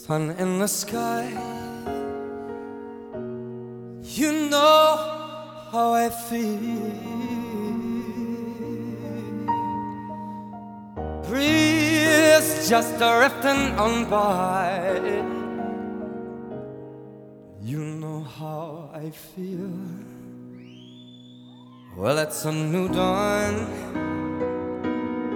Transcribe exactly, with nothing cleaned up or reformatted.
sun in the sky. You know how I feel. Breeze just drifting on by. You know how I feel. Well, it's a new dawn.